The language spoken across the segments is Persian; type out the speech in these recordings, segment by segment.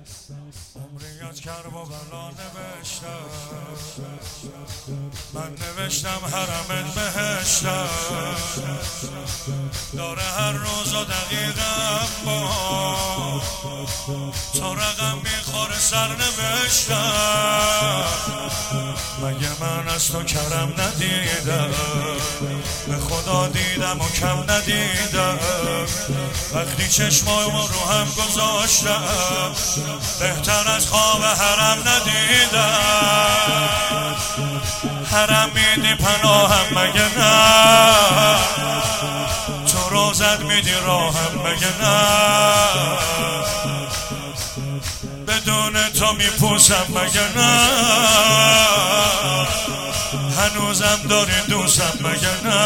عمریات کرب و بلا نوشتم، من نوشتم حرمت بهشتم، داره هر روز و دقیقم با تو رقم میخوره سر نوشتم. مگه من از تو کرم ندیدم؟ به خدا دیدم و کم ندیدم. وقتی چشمامو رو هم گذاشتم بهتر از خواب حرم ندیدم. حرم میدی پناهم مگه نه؟ تو روزت میدی راهم مگه نه؟ بدون تو میپوسم مگه نه؟ هنوزم داری دوستم مگه نه؟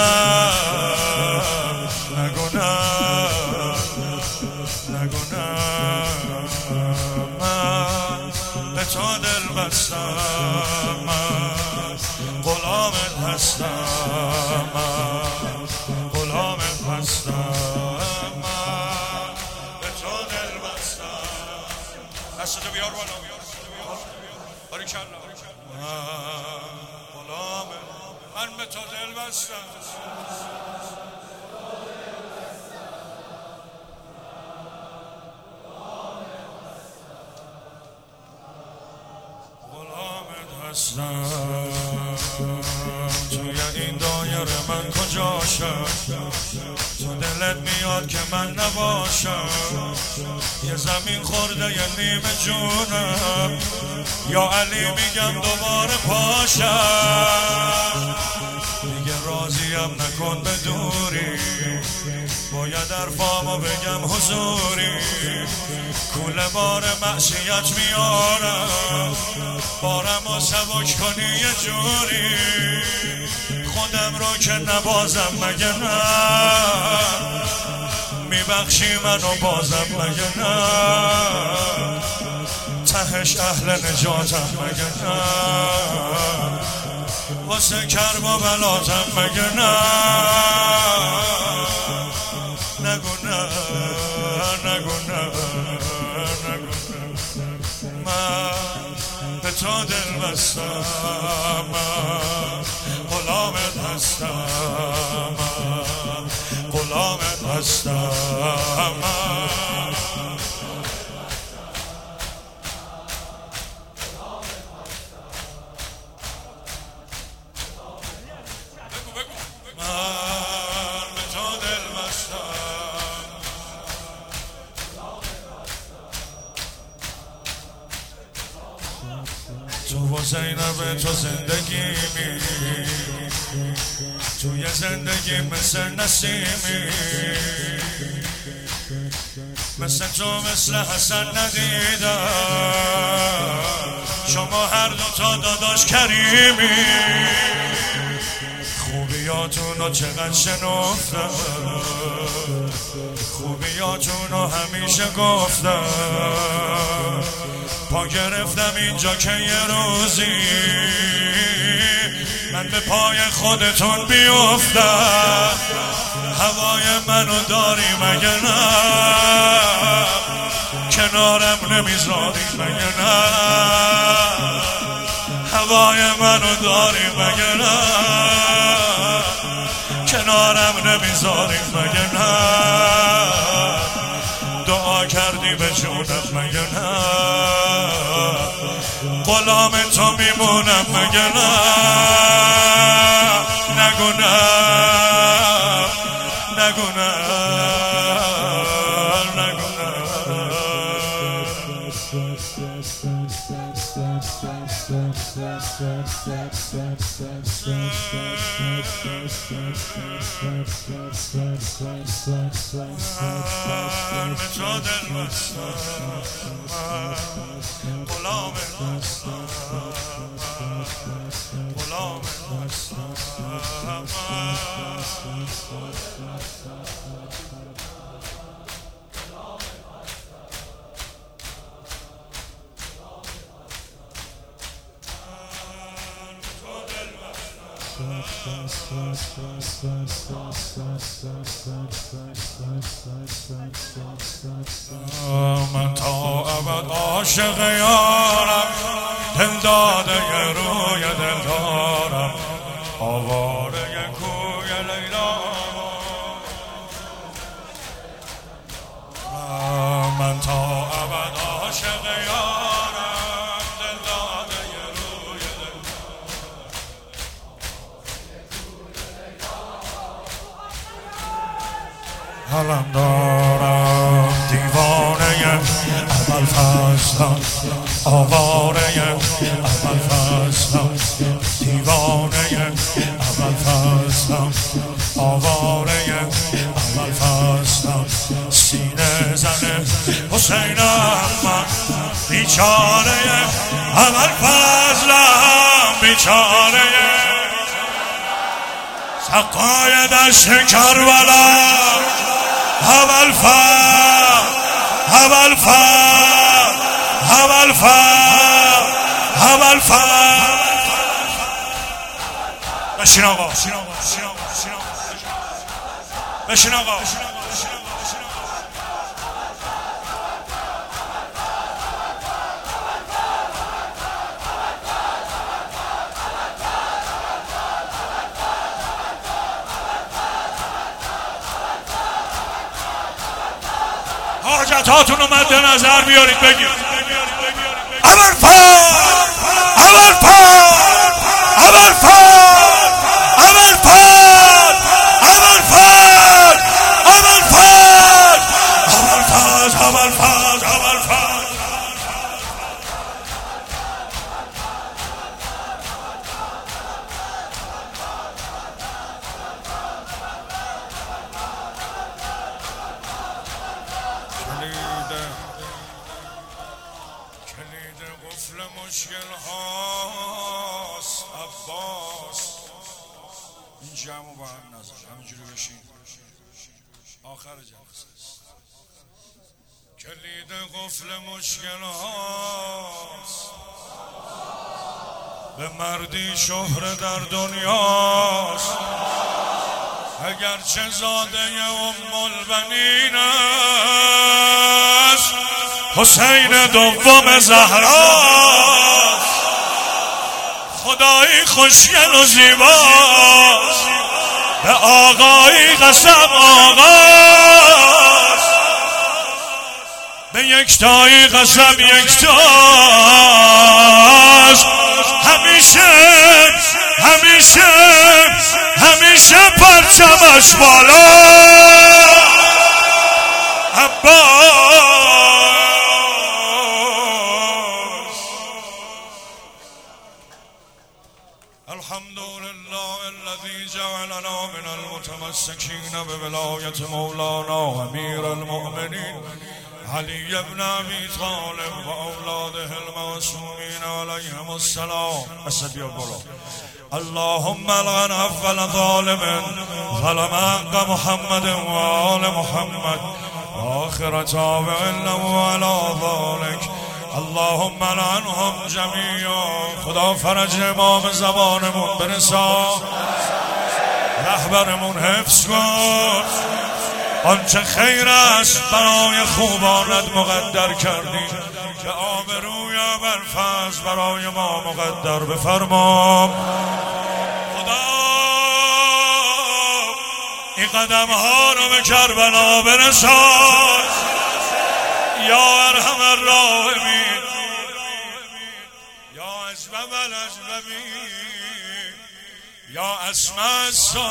نگو نه، نگو نه. من به تو دل بستم، من غلامت هستم، من غلامت هستم، من به تو دل بستم. دستتو بیار بالا، باریکلا. من به تو دل بستم. غلامت هستم. توی این دایره من کجاشم؟ تو دلت میاد که من نباشم. یه زمین خورده یه نیمه جونم، یا علی میگم دوباره پاشم. دیگه راضیم نکن به دوری، باید حرفامو بگم حضوری. کوله بار معصیت میارم، بارمو سبک کنی یه جوری. خودم رو که نبازم مگه نه؟ میبخشی منو بازم مگه نه؟ تهش اهل نجاتم مگه نه؟ واسه کرب و بلاتم مگه نه؟ نگو نه، نگو نه، نگو نه. من به تو دل بستم، من غلامت هستم، من غلامت هستم، من تو و زینب تو زندگیمی، توی زندگی مثل نسیمی. مثل تو مثل حسن ندیدم، شما هر دوتا داداش کریمی. خوبیاتونو چقدر شنفتم، خوبیاتونو همیشه گفتم. پا گرفتم اینجا که یه روزی من به پای خودتون بیفتم. هوای منو داری مگه نه؟ کنارم نمیذاری مگه نه؟ هوای منو داری مگه نه؟ کنارم نمیذاری مگه نه؟ دعا کردی به جونت مگه نه؟ غلام تو میمونم مگه نه؟ نگو نه، نگو نه، نگو نه. من به تو دل بستم، من غلامت هستم، غلامت هستم. من تا ابد عاشق یارم، دل داده روی دل دارم، آواره کوی لیلا. من تا ابد عاشق یارم، دل داده روی دل حالم دارم، دیوانه اول فصلم، آواره اول فصلم، دیوانه اول فصلم، آواره اول فصلم، سینه زن حسینم من، بیچاره اول فصلم، بیچاره سقای دشت کربلا، اول فصل، اول فصل، اول فصل، اول فصل. بشین آقا، بشین آقا. حاجتاتون رو مد نظر بیارید بگید. اول فصل، اول فصل، اول فصل، اول فصل، اول فصل، اول فصل، اول فصل، اول فصل، اول فصل. کلید قفل مشکل هاست عباس. این جمعو با هم نظر همینجوری بشین، آخر جلسه است. کلید قفل مشکل هاست، به مردی شهره در دنیاست، اگرچه زاده ام البنین است، حسین دوم زهراست، خدایی خوشگل و زیباست، به آقایی قسم آقاست، به یکتایی قسم یکتاست، همیشه همیشه همیشه پرچمش بالا عباس. الحمد لله الذي جعلنا من المتمسكين بولاية مولانا امير المؤمنين علي بن ابي طالب واولاده المعصومين عليهم السلام. اسد يا بولا. اللهم لعن اول ظالم ظلم حق محمد وآل محمد وآخر تابع له على ذلك. اللهم لعنهم جميعا. خدا فرج امام زبانمون برسان، رهبرمون حفظ کن، آنچه خیر است برای خوبانت مقدر کردی، به آبروی ابوالفضل برای ما مقدر بفرما. خدا این قدم ها رو به کربلا برسان یا ارحم الراحمین، یا اجوب الاجوبین، یا اسمع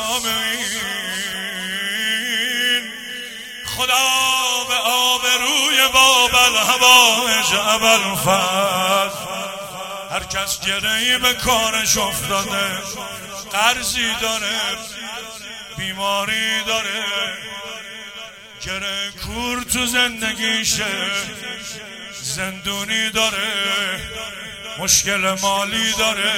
السامعین. خدا به آبروی باب الهوایج ابوالفضل، هر کس گره‌ای به کارش افتاده، قرضی داره، بیماری داره، گره کور تو زندگیشه، زندونی داره، مشکل مالی داره،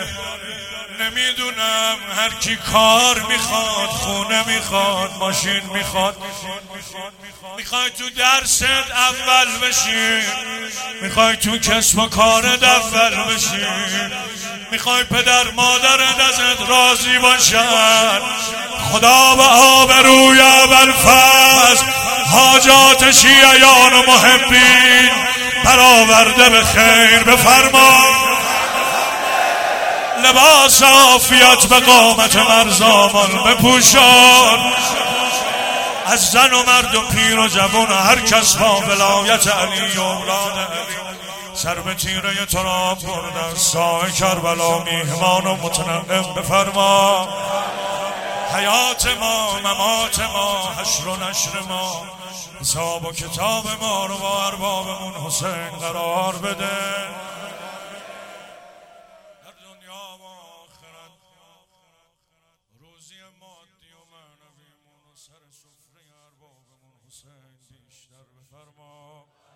نمیدونم هر کی کار میخواد، خونه میخواد، ماشین میخواد، میخوای تو درست اول بشی، میخوای تو کسب و کارت اول بشی، میخوای پدر مادرت ازت راضی باشن، خدا به آبروی ابوالفضل حاجات شیعیان و محبین برآورده به خیر بفرما. لباس عافیت به قامت مرزامان بپوشان، از زن و مرد و پیر و جوان هر کس با ولایت علی و اولاد علی سر به تیره تراب بردن. سایه کربلا میهمان و متنعم بفرما. حیات ما، ممات ما، حشر و نشر ما، حساب و کتاب ما رو با اربابمون حسین قرار بده. در دنیا و آخرت روزی مادی و معنویمون و سر سفره اربابمون حسین بیشتر بفرما.